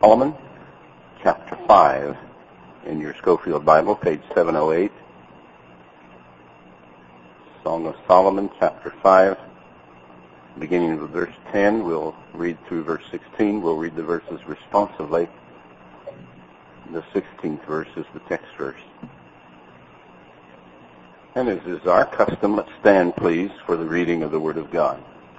Solomon, chapter 5, in your Schofield Bible, page 708. Song of Solomon, chapter 5, beginning with verse 10. We'll read through verse 16. We'll read the verses responsively. The 16th verse is the text verse. And as is our custom, let's stand, please, for the reading of the Word of God.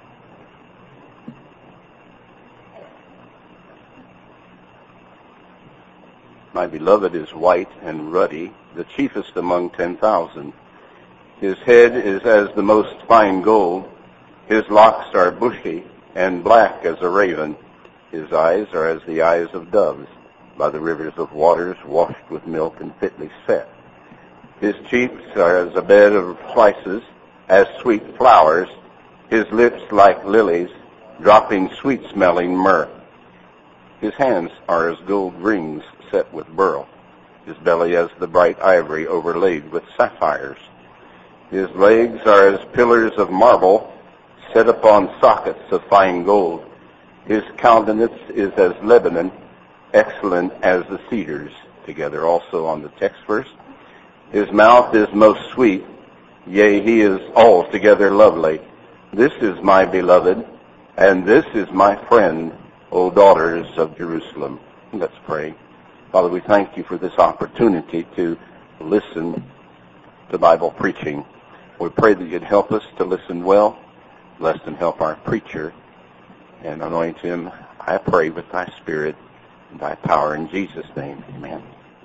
My beloved is white and ruddy, the chiefest among 10,000. His head is as the most fine gold. His locks are bushy and black as a raven. His eyes are as the eyes of doves, by the rivers of waters washed with milk and fitly set. His cheeks are as a bed of spices, as sweet flowers. His lips like lilies, dropping sweet-smelling myrrh. His hands are as gold rings set with beryl. His belly as the bright ivory overlaid with sapphires. His legs are as pillars of marble set upon sockets of fine gold. His countenance is as Lebanon, excellent as the cedars. Together also on the text verse. His mouth is most sweet, yea, he is altogether lovely. This is my beloved, and this is my friend, O daughters of Jerusalem. Let's pray. Father, we thank you for this opportunity to listen to Bible preaching. We pray that you'd help us to listen well. Bless and help our preacher, and anoint him, I pray, with thy Spirit and thy power in Jesus' name. Amen.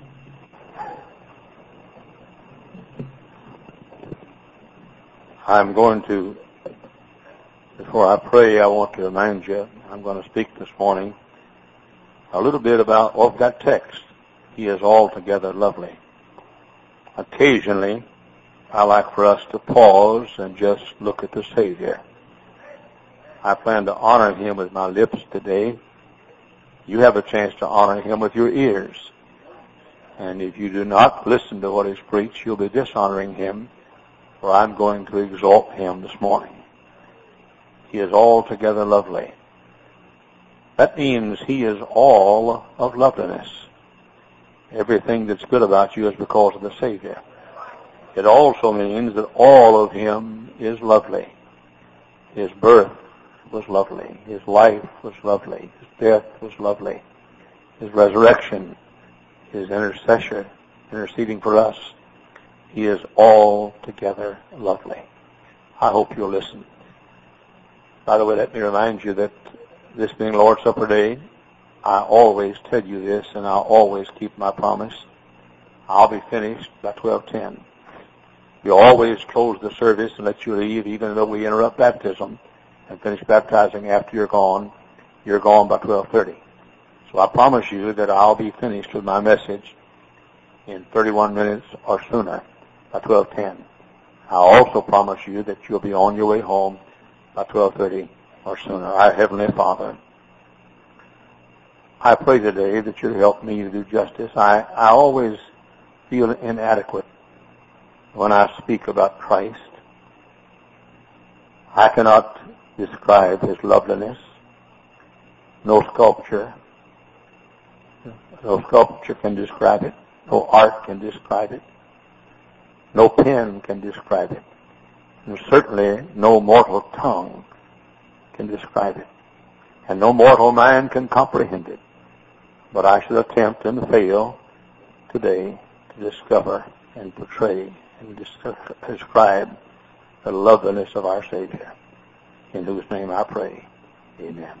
I'm going to, before I pray, I want to remind you, I'm going to speak this morning a little bit about that text. He is altogether lovely. Occasionally, I like for us to pause and just look at the Savior. I plan to honor him with my lips today. You have a chance to honor him with your ears. And if you do not listen to what is preached, you'll be dishonoring him, for I'm going to exalt him this morning. He is altogether lovely. That means he is all of loveliness. Everything that's good about you is because of the Savior. It also means that all of him is lovely. His birth was lovely. His life was lovely. His death was lovely. His resurrection, his interceding for us. He is altogether lovely. I hope you'll listen. By the way, let me remind you that this being Lord's Supper Day, I always tell you this, and I'll always keep my promise. I'll be finished by 12:10. We always close the service and let you leave, even though we interrupt baptism and finish baptizing after you're gone. You're gone by 12:30. So I promise you that I'll be finished with my message in 31 minutes or sooner by 12:10. I also promise you that you'll be on your way home by 12:30 or sooner. Our Heavenly Father, I pray today that you'll help me to do justice. I always feel inadequate when I speak about Christ. I cannot describe his loveliness. No sculpture can describe it. No art can describe it. No pen can describe it. And certainly no mortal tongue can describe it. And no mortal mind can comprehend it. But I shall attempt and fail today to discover and portray and describe the loveliness of our Savior, in whose name I pray. Amen.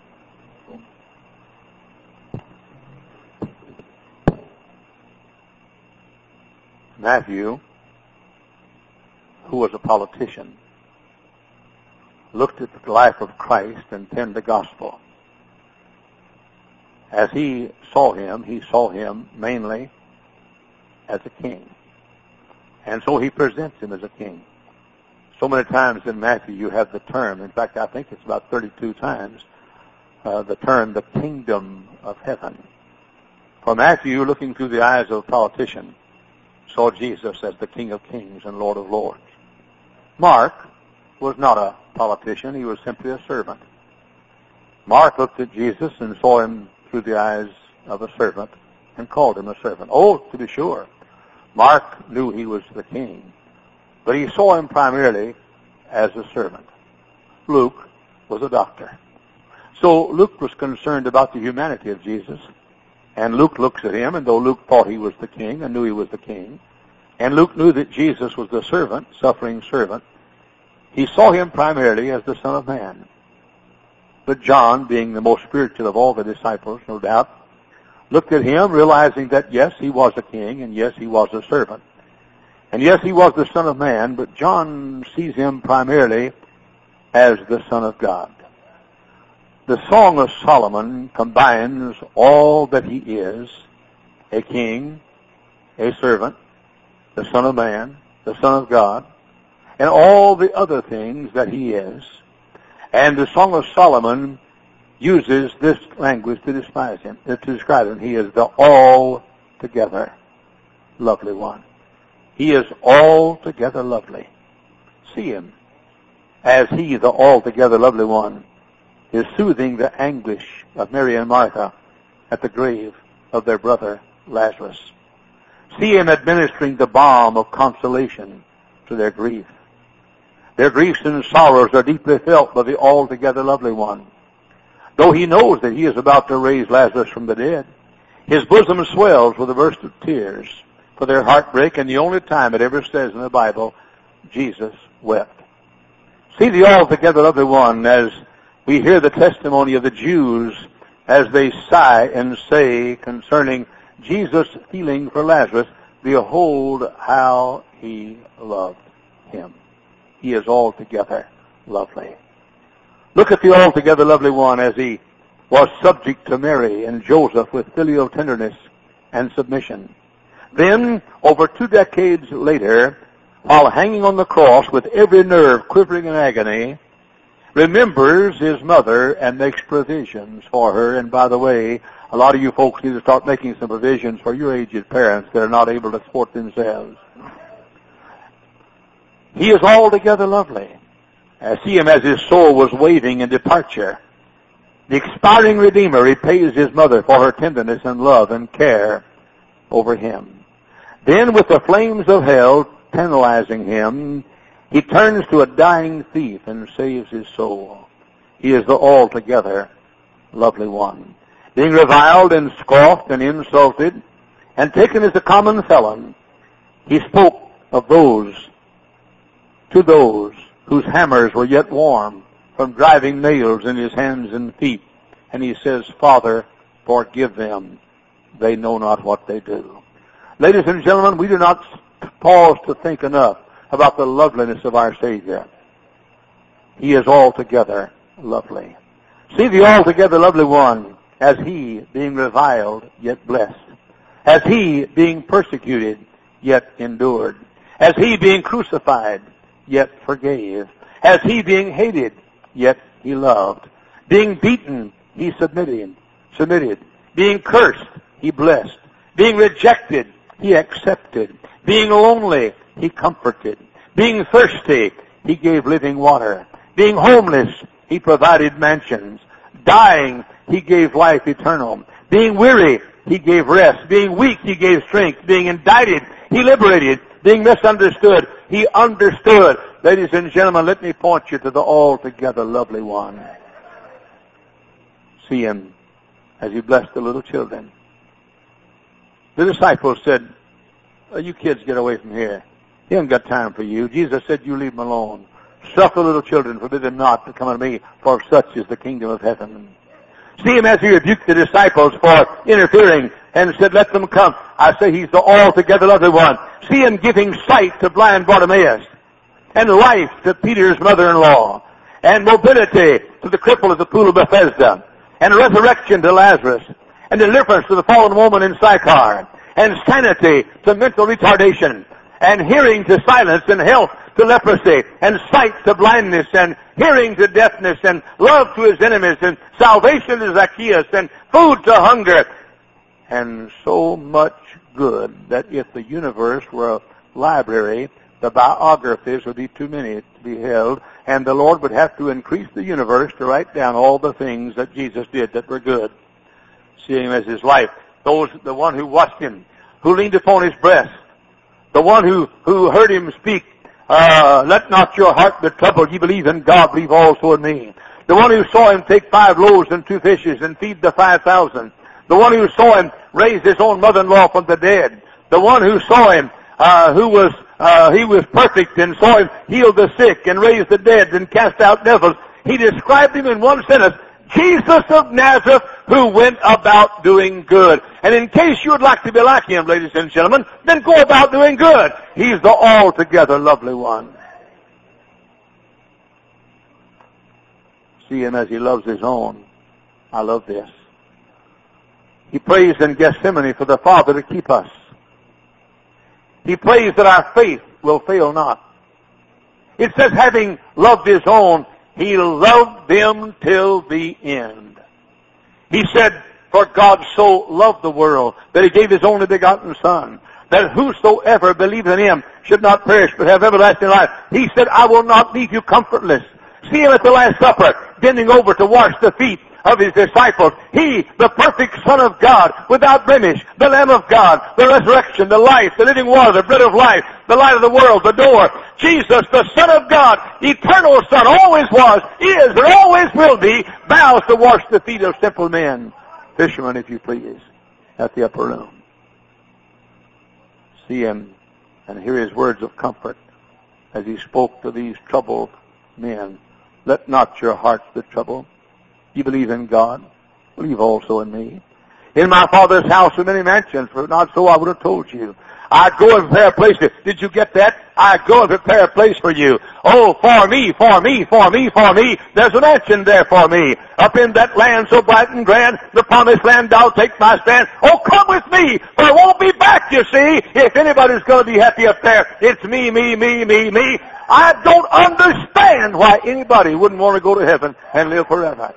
Matthew, who was a politician, looked at the life of Christ and penned the gospel. As he saw him mainly as a king. And so he presents him as a king. So many times in Matthew you have the term, in fact I think it's about 32 times, the term, the kingdom of heaven. For Matthew, looking through the eyes of a politician, saw Jesus as the King of Kings and Lord of Lords. Mark was not a politician, he was simply a servant. Mark looked at Jesus and saw him through the eyes of a servant and called him a servant. Oh, to be sure, Mark knew he was the king, but he saw him primarily as a servant. Luke was a doctor. So Luke was concerned about the humanity of Jesus, and Luke looks at him, and though Luke thought he was the king and knew he was the king, and Luke knew that Jesus was the servant, suffering servant, he saw him primarily as the Son of Man. But John, being the most spiritual of all the disciples, no doubt, looked at him realizing that, yes, he was a king, and yes, he was a servant. And yes, he was the Son of Man, but John sees him primarily as the Son of God. The Song of Solomon combines all that he is, a king, a servant, the Son of Man, the Son of God, and all the other things that he is. And the Song of Solomon uses this language to describe him. He is the altogether lovely one. He is altogether lovely. See him as he, the altogether lovely one, is soothing the anguish of Mary and Martha at the grave of their brother Lazarus. See him administering the balm of consolation to their grief. Their griefs and sorrows are deeply felt by the altogether lovely one. Though he knows that he is about to raise Lazarus from the dead, his bosom swells with a burst of tears for their heartbreak, and the only time it ever says in the Bible, Jesus wept. See the altogether lovely one as we hear the testimony of the Jews as they sigh and say concerning Jesus' feeling for Lazarus, behold how he loved him. He is altogether lovely. Look at the altogether lovely one as he was subject to Mary and Joseph with filial tenderness and submission. Then, over 2 decades later, while hanging on the cross with every nerve quivering in agony, remembers his mother and makes provisions for her. And by the way, a lot of you folks need to start making some provisions for your aged parents that are not able to support themselves. He is altogether lovely. I see him as his soul was waving in departure. The expiring Redeemer repays his mother for her tenderness and love and care over him. Then, with the flames of hell tantalizing him, he turns to a dying thief and saves his soul. He is the altogether lovely one. Being reviled and scoffed and insulted and taken as a common felon, he spoke of to those whose hammers were yet warm from driving nails in his hands and feet. And he says, Father, forgive them. They know not what they do. Ladies and gentlemen, we do not pause to think enough about the loveliness of our Savior. He is altogether lovely. See the altogether lovely one as he being reviled yet blessed, as he being persecuted yet endured, as he being crucified yet forgave, as he being hated yet he loved, being beaten he submitted, being cursed he blessed, being rejected he accepted, being lonely he comforted, being thirsty he gave living water, being homeless he provided mansions, dying he gave life eternal, being weary he gave rest, being weak he gave strength, being indicted he liberated, being misunderstood he understood. Ladies and gentlemen, let me point you to the altogether lovely one. See him as he blessed the little children. The disciples said, you kids get away from here. He hasn't got time for you. Jesus said, you leave him alone. Suffer little children, forbid them not to come unto me, for such is the kingdom of heaven. See him as he rebuked the disciples for interfering and said, let them come. I say he's the altogether lovely one. See him giving sight to blind Bartimaeus, and life to Peter's mother-in-law, and mobility to the cripple at the pool of Bethesda, and resurrection to Lazarus, and deliverance to the fallen woman in Sychar, and sanity to mental retardation, and hearing to silence, and health to leprosy, and sight to blindness, and hearing to deafness, and love to his enemies, and salvation to Zacchaeus, and food to hunger, and so much good that if the universe were a library, the biographies would be too many to be held, and the Lord would have to increase the universe to write down all the things that Jesus did that were good. See him as his life. The one who watched him, who leaned upon his breast, the one who heard him speak, let not your heart be troubled. Ye believe in God, believe also in me. The one who saw him take 5 loaves and 2 fishes and feed the 5,000. The one who saw him raise his own mother-in-law from the dead. The one who saw him, he was perfect and saw him heal the sick and raise the dead and cast out devils. He described him in one sentence, Jesus of Nazareth, who went about doing good. And in case you would like to be like him, ladies and gentlemen, then go about doing good. He's the altogether lovely one. See him as he loves his own. I love this. He prays in Gethsemane for the Father to keep us. He prays that our faith will fail not. It says, having loved his own, he loved them till the end. He said, for God so loved the world that he gave his only begotten Son, that whosoever believeth in him should not perish but have everlasting life. He said, I will not leave you comfortless. See him at the Last Supper, bending over to wash the feet of his disciples. He, the perfect Son of God, without blemish, the Lamb of God, the resurrection, the life, the living water, the bread of life, the light of the world, the door. Jesus, the Son of God, eternal Son, always was, is, and always will be, bows to wash the feet of simple men. Fishermen, if you please, at the upper room. See him and hear his words of comfort as he spoke to these troubled men. Let not your hearts be troubled. You believe in God, believe also in me. In my Father's house are many mansions, for not so I would have told you. I go and prepare a place. Did you get that? I go and prepare a place for you. Oh, for me, for me, for me, for me. There's a mansion there for me. Up in that land so bright and grand, the promised land, I'll take my stand. Oh, come with me, for I won't be back, you see. If anybody's going to be happy up there, it's me, me, me, me, me. I don't understand why anybody wouldn't want to go to heaven and live forever.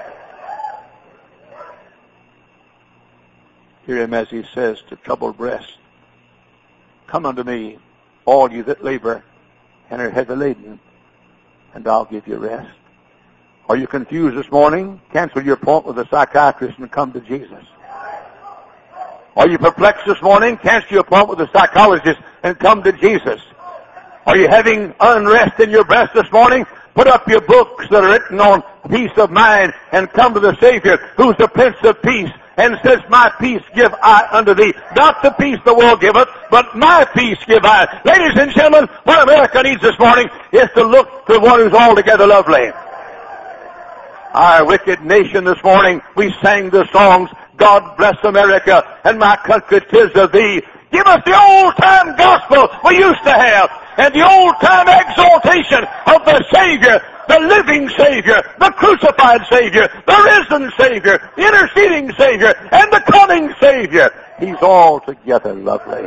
Hear him as he says to troubled breast, come unto me, all you that labor and are heavy laden, and I'll give you rest. Are you confused this morning? Cancel your appointment with a psychiatrist and come to Jesus. Are you perplexed this morning? Cancel your appointment with a psychologist and come to Jesus. Are you having unrest in your breast this morning? Put up your books that are written on peace of mind and come to the Savior, who's the Prince of Peace, and says, my peace give I unto thee. Not the peace the world giveth, but my peace give I. Ladies and gentlemen, what America needs this morning is to look to one who's altogether lovely. Our wicked nation this morning, we sang the songs, God bless America, and my country 'tis of thee. Give us the old-time gospel we used to have, and the old-time exaltation of the Savior, the living Savior, the crucified Savior, the risen Savior, the interceding Savior, and the coming Savior. He's altogether lovely.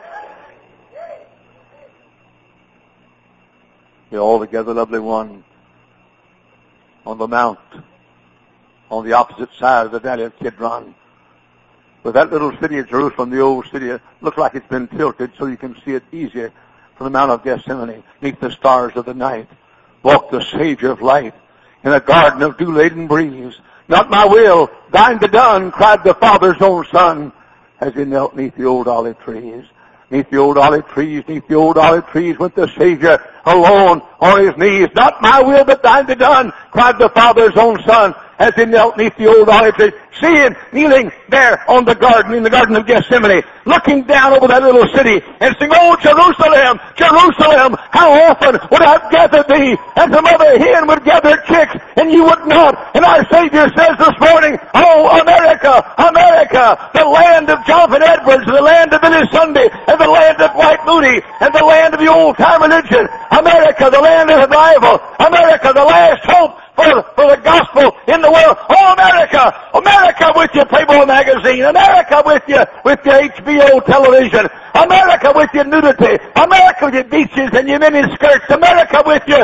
The altogether lovely one on the mount, on the opposite side of the valley of Kidron, with that little city of Jerusalem, the old city, it looks like it's been tilted so you can see it easier from the Mount of Gethsemane, beneath the stars of the night. Walked the Savior of light in a garden of dew-laden breeze. Not my will, thine be done, cried the Father's own Son, as he knelt neath the old olive trees. Neath the old olive trees, neath the old olive trees, went the Savior alone on his knees. Not my will, but thine be done, cried the Father's own Son, as he knelt neath the old olive tree. See him kneeling there on the garden, in the Garden of Gethsemane, looking down over that little city and saying, oh, Jerusalem, Jerusalem, how often would I have gathered thee, and some other hen would gather chicks, and you would not. And our Savior says this morning, oh, America, America, the land of Jonathan Edwards, the land of Billy Sunday, and the land of Dwight Moody, and the land of the old-time religion. America, the land of revival. America, the last hope for the gospel in the world. Oh, America! America with your Playboy magazine. America with your HBO television. America with your nudity. America with your beaches and your mini skirts. America with your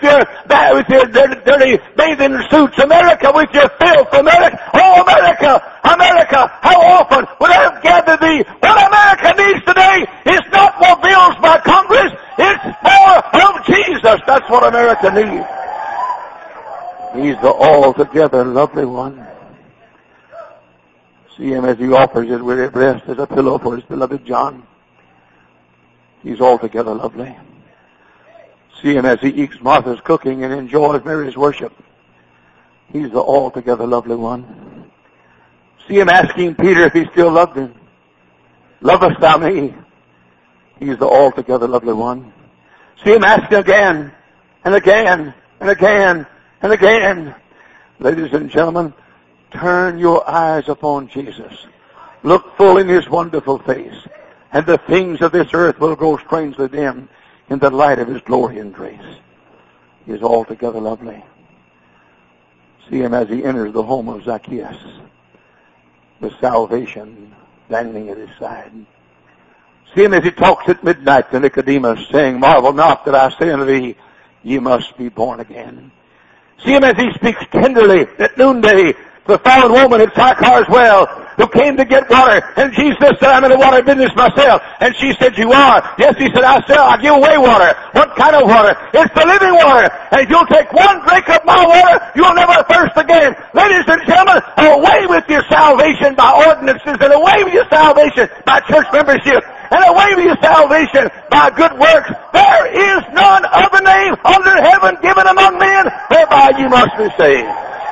dirty bathing suits. America with your filth. America! Oh, America! America! How often would I have gathered thee? What America needs today is not more bills by Congress. It's more of Jesus. That's what America needs. He's the altogether lovely one. See him as he offers his weary breast as a pillow for his beloved John. He's altogether lovely. See him as he eats Martha's cooking and enjoys Mary's worship. He's the altogether lovely one. See him asking Peter if he still loved him. Lovest thou me? He's the altogether lovely one. See him asking again and again and again and again. Ladies and gentlemen, turn your eyes upon Jesus. Look full in his wonderful face, and the things of this earth will grow strangely dim in the light of his glory and grace. He is altogether lovely. See him as he enters the home of Zacchaeus, with salvation dangling at his side. See him as he talks at midnight to Nicodemus, saying, Marvel not that I say unto thee, ye must be born again. See him as he speaks tenderly at noonday to the fallen woman at Sychar's well, who came to get water, and Jesus said, I'm in the water business myself. And she said, you are? Yes, he said, I give away water. What kind of water? It's the living water. And if you'll take one drink of my water, you'll never thirst again. Ladies and gentlemen, away with your salvation by ordinances, and away with your salvation by church membership, and away with your salvation by good works. There is none other name under heaven given among men whereby you must be saved.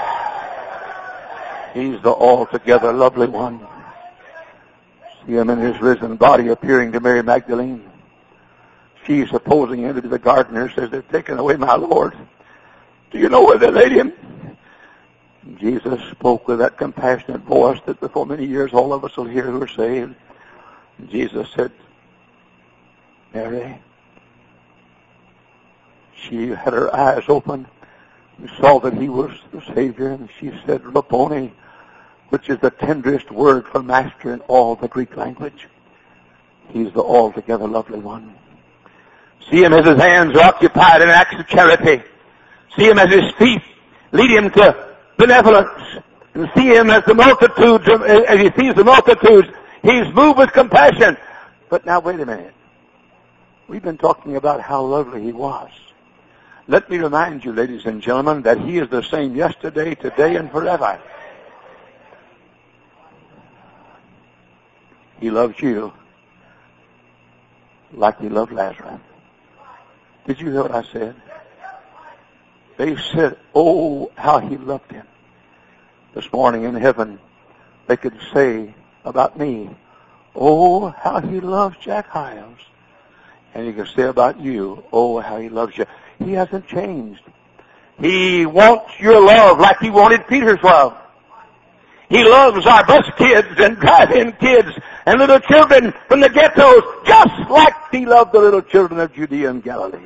He's the altogether lovely one. See him in his risen body appearing to Mary Magdalene. She, supposing him to be the gardener, says, they've taken away my Lord. Do you know where they laid him? Jesus spoke with that compassionate voice that before many years all of us will hear who are saved. Jesus said, Mary. She had her eyes open and saw that he was the Savior, and she said, Rabboni, which is the tenderest word for master in all the Greek language. He's the altogether lovely one. See him as his hands are occupied in acts of charity. See him as his feet lead him to benevolence. And see him as the multitudes, as he sees the multitudes, he's moved with compassion. But now wait a minute. We've been talking about how lovely he was. Let me remind you, ladies and gentlemen, that he is the same yesterday, today, and forever. He loves you like he loved Lazarus. Did you hear what I said? They said, oh, how he loved him. This morning in heaven, they could say about me, oh, how he loves Jack Hiles. And he could say about you, oh, how he loves you. He hasn't changed. He wants your love like he wanted Peter's love. He loves our bus kids and drive-in kids and little children from the ghettos just like he loved the little children of Judea and Galilee.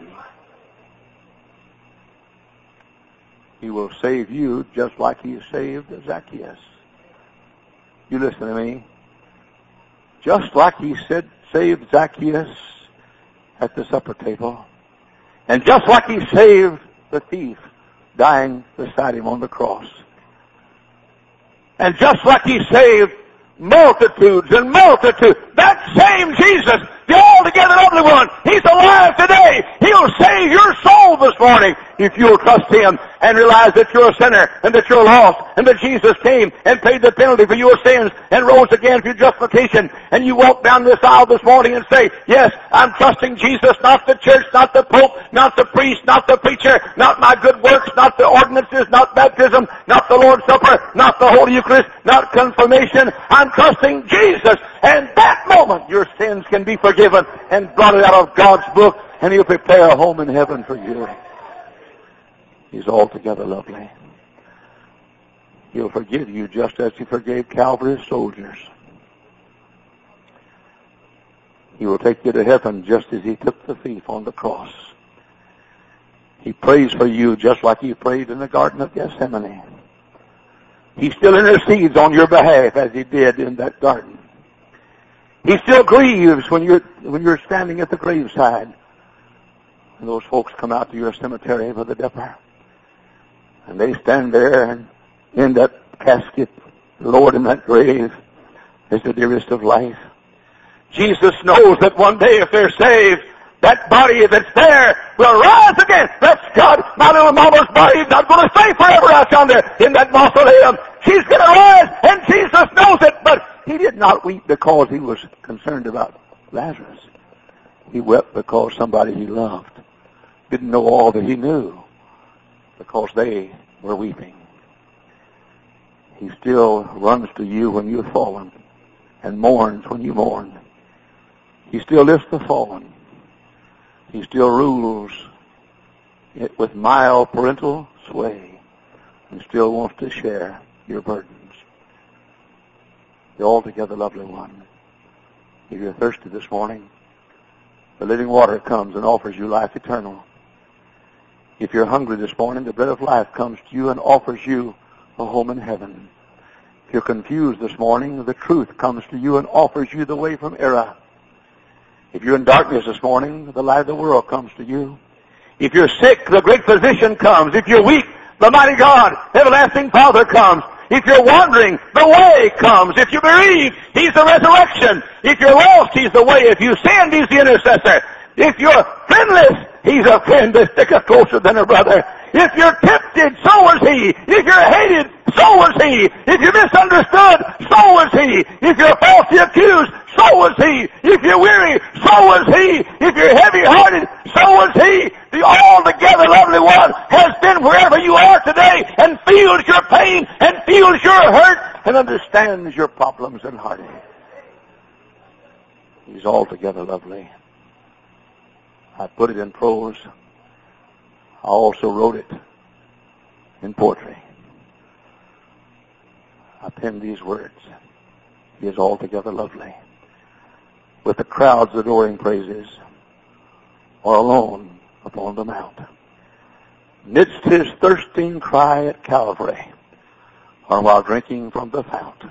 He will save you just like he saved Zacchaeus. You listen to me. Just like he said, saved Zacchaeus at the supper table. And just like he saved the thief dying beside him on the cross. And just like he saved multitudes and multitudes, that same Jesus, the altogether lovely one, he's alive today. He'll save your soul this morning if you'll trust him and realize that you're a sinner and that you're lost and that Jesus came and paid the penalty for your sins and rose again for your justification. And you walk down this aisle this morning and say, yes, I'm trusting Jesus, not the church, not the Pope, not the priest, not the preacher, not my good works, not the ordinances, not baptism, not the Lord's Supper, not the Holy Eucharist, not confirmation. I'm trusting Jesus. And that moment your sins can be forgiven and blotted out of God's book, and he'll prepare a home in heaven for you. He's altogether lovely. He'll forgive you just as he forgave Calvary's soldiers. He will take you to heaven just as he took the thief on the cross. He prays for you just like he prayed in the Garden of Gethsemane. He still intercedes on your behalf as he did in that garden. He still grieves when you're standing at the graveside and those folks come out to your cemetery for the dipper. And they stand there and in that casket, Lord, in that grave is the dearest of life. Jesus knows that one day if they're saved, that body that's there will rise again. That's God. My little mama's body is not going to stay forever out yonder in that mausoleum. She's going to rise, and Jesus knows it. did not weep because he was concerned about Lazarus. He wept because somebody he loved didn't know all that he knew, because they were weeping. He still runs to you when you've fallen and mourns when you mourn. He still lifts the fallen. He still rules it with mild parental sway and still wants to share your burdens. The altogether lovely one. If you're thirsty this morning, the living water comes and offers you life eternal. If you're hungry this morning, the bread of life comes to you and offers you a home in heaven. If you're confused this morning, the truth comes to you and offers you the way from error. If you're in darkness this morning, the light of the world comes to you. If you're sick, the great physician comes. If you're weak, the mighty God, everlasting Father comes. If you're wandering, the way comes. If you believe, He's the resurrection. If you're lost, He's the way. If you sinned, He's the intercessor. If you're friendless, He's a friend that sticketh closer than a brother. If you're tempted, so is He. If you're hated, so is He. If you're misunderstood, so is He. If you're falsely accused, so is He. If you're weary, so is He. If you're heavy-hearted, so is He. The altogether lovely one has been wherever you are today and feels your pain and feels your hurt and understands your problems and heartache. He's altogether lovely. I put it in prose. I also wrote it in poetry. I penned these words. He is altogether lovely. With the crowd's adoring praises, or alone upon the mount, midst his thirsting cry at Calvary, or while drinking from the fount,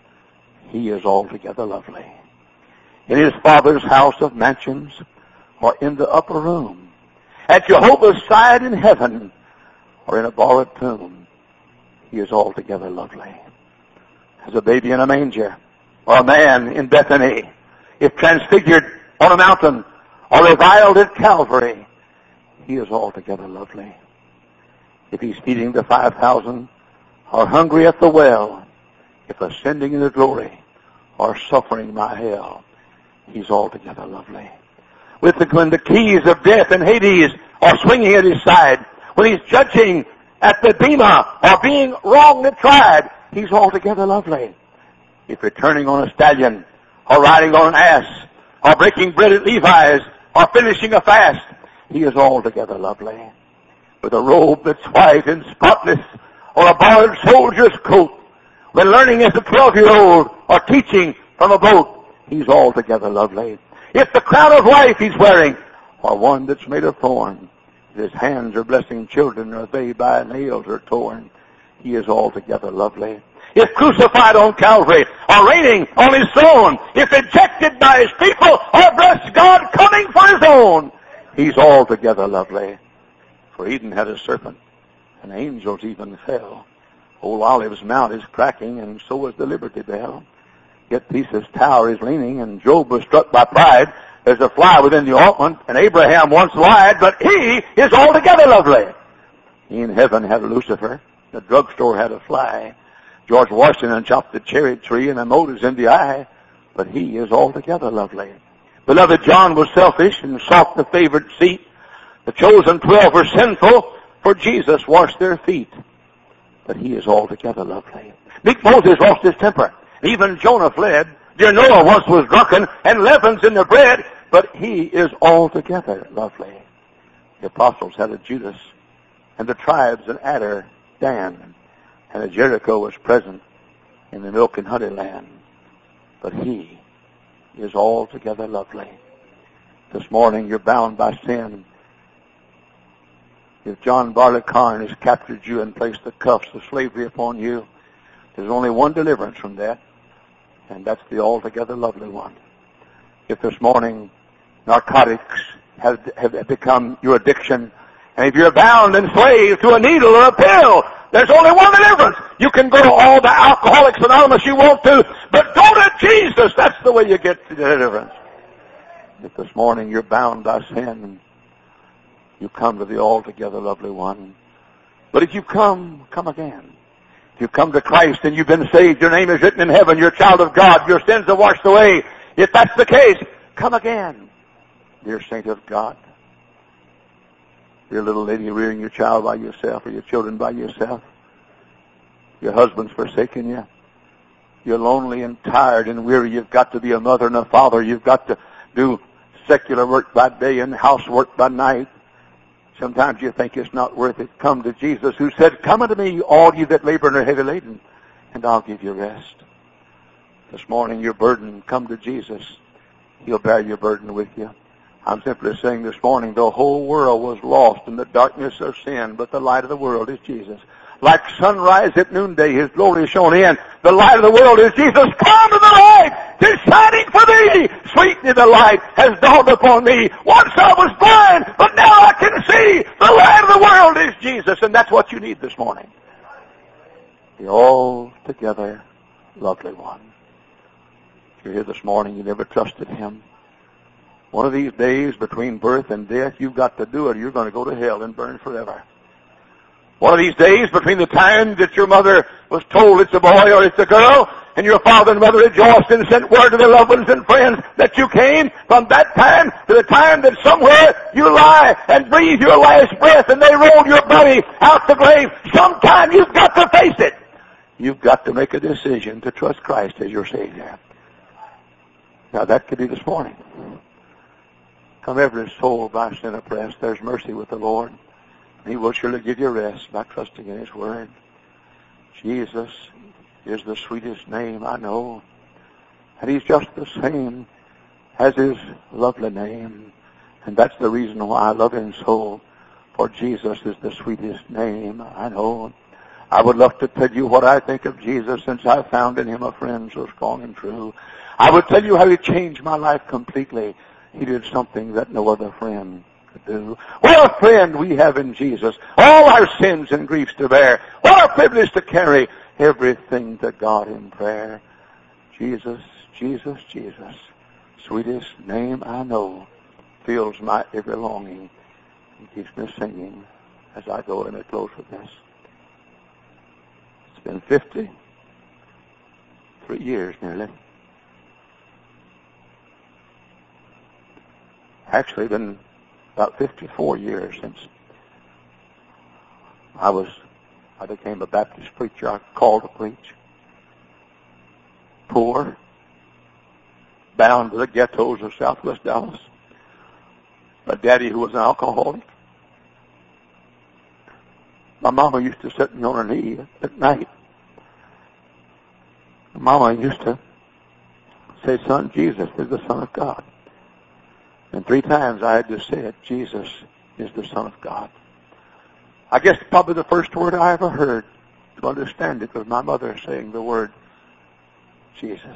he is altogether lovely. In his Father's house of mansions, or in the upper room, at Jehovah's side in heaven, or in a borrowed tomb, he is altogether lovely. As a baby in a manger, or a man in Bethany, if transfigured on a mountain, or reviled at Calvary, he is altogether lovely. If he's feeding the 5,000, or hungry at the well, if ascending into glory, or suffering my hell, he's altogether lovely. When the keys of death and Hades are swinging at his side, when he's judging at the bema or being wrongly tried, he's altogether lovely. If you're turning on a stallion, or riding on an ass, or breaking bread at Levi's, or finishing a fast, he is altogether lovely. With a robe that's white and spotless, or a borrowed soldier's coat, when learning as a 12-year-old, or teaching from a boat, he's altogether lovely. If the crown of life he's wearing, or one that's made of thorn, if his hands are blessing children, or they by nails are torn, he is altogether lovely. If crucified on Calvary, or reigning on his throne, if ejected by his people, or blessed God coming for his own, he's altogether lovely. For Eden had a serpent, and angels even fell. Old Olive's mount is cracking, and so is the Liberty Bell. Yet Theseus' tower is leaning, and Job was struck by pride. There's a fly within the ointment, and Abraham once lied, but he is altogether lovely. He in heaven had a Lucifer. The drugstore had a fly. George Washington chopped the cherry tree, and a mote is in the eye, but he is altogether lovely. Beloved John was selfish and sought the favored seat. The chosen 12 were sinful, for Jesus washed their feet, but he is altogether lovely. Meek Moses lost his temper. Even Jonah fled. Dear Noah once was drunken, and leaven's in the bread, but he is altogether lovely. The apostles had a Judas, and the tribes an adder, Dan, and a Jericho was present in the milk and honey land, but he is altogether lovely. This morning you're bound by sin. If John Barleycorn has captured you and placed the cuffs of slavery upon you, there's only one deliverance from that, and that's the altogether lovely one. If this morning narcotics have become your addiction, and if you're bound and slave to a needle or a pill, there's only one deliverance. You can go to all the Alcoholics Anonymous you want to, but go to Jesus. That's the way you get to deliverance. If this morning you're bound by sin, you come to the altogether lovely one. But if you come again. If you come to Christ and you've been saved, your name is written in heaven, you're a child of God, your sins are washed away. If that's the case, come again, dear saint of God. Dear little lady rearing your child by yourself or your children by yourself. Your husband's forsaken you. You're lonely and tired and weary. You've got to be a mother and a father. You've got to do secular work by day and housework by night. Sometimes you think it's not worth it. Come to Jesus, who said, "Come unto me, all you that labor and are heavy laden, and I'll give you rest." This morning, your burden, come to Jesus. He'll bear your burden with you. I'm simply saying this morning, the whole world was lost in the darkness of sin, but the light of the world is Jesus. Like sunrise at noonday, His glory is shone in. The light of the world is Jesus. Come to the light! 'Tis shining for thee! Sweetly the light has dawned upon me. Once I was blind, but now I can see. The light of the world is Jesus, and that's what you need this morning. The altogether lovely one. If you're here this morning, you never trusted Him. One of these days between birth and death, you've got to do it, or you're going to go to hell and burn forever. One of these days between the time that your mother was told it's a boy or it's a girl, and your father and mother rejoiced and sent word to their loved ones and friends that you came, from that time to the time that somewhere you lie and breathe your last breath and they roll your body out the grave, sometime you've got to face it. You've got to make a decision to trust Christ as your Savior. Now that could be this morning. Come every soul by sin oppressed, there's mercy with the Lord. He will surely give you rest by trusting in His Word. Jesus is the sweetest name I know. And He's just the same as His lovely name. And that's the reason why I love Him so. For Jesus is the sweetest name I know. I would love to tell you what I think of Jesus since I found in Him a friend so strong and true. I would tell you how He changed my life completely. He did something that no other friend could do. What a friend we have in Jesus. All our sins and griefs to bear. What a privilege to carry everything to God in prayer. Jesus, Jesus, Jesus. Sweetest name I know. Fills my every longing and keeps me singing as I go and I close with this. It's been 53 years nearly. Actually, been about 54 years since I became a Baptist preacher. I called to preach. Poor, bound to the ghettos of southwest Dallas. A daddy who was an alcoholic. My mama used to sit me on her knee at night. Mama used to say, "Son, Jesus is the Son of God." And 3 times I had to say it, Jesus is the Son of God. I guess probably the first word I ever heard to understand it was my mother saying the word, Jesus.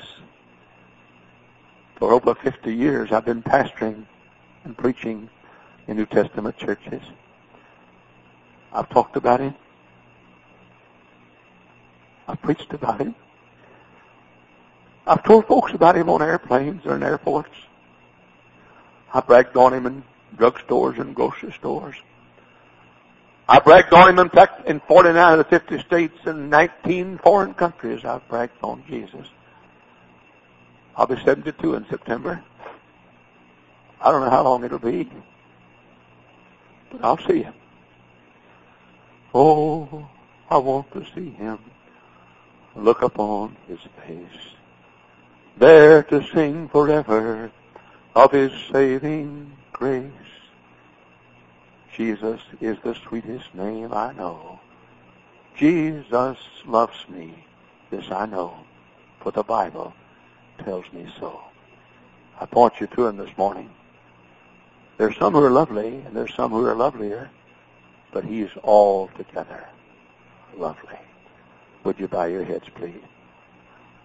For over 50 years I've been pastoring and preaching in New Testament churches. I've talked about Him. I've preached about Him. I've told folks about Him on airplanes or in airports. I bragged on Him in drugstores and grocery stores. I bragged on Him, in fact, in 49 of the 50 states and 19 foreign countries. I've bragged on Jesus. I'll be 72 in September. I don't know how long it'll be, but I'll see Him. Oh, I want to see Him, look upon His face, there to sing forever of His saving grace. Jesus is the sweetest name I know. Jesus loves me, this I know, for the Bible tells me so. I point you to Him this morning. There's some who are lovely, and there's some who are lovelier, but He's altogether lovely. Would you bow your heads, please?